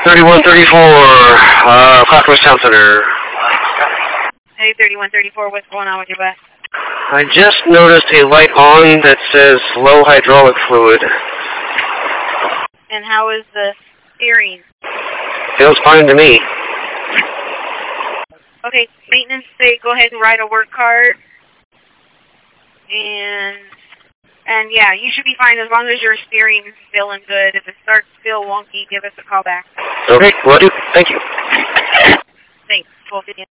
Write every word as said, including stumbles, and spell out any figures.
thirty-one thirty-four, uh, Clackamas Town Center. Hey, thirty-one thirty-four, what's going on with your bus? I just noticed a light on that says low hydraulic fluid. And how is the steering? Feels fine to me. Okay, maintenance say go ahead and write a work card. And, and yeah, you should be fine as long as your steering's feeling good. If it starts to feel wonky, give us a call back. Okay, will do. Thank you. Thanks. We'll see you.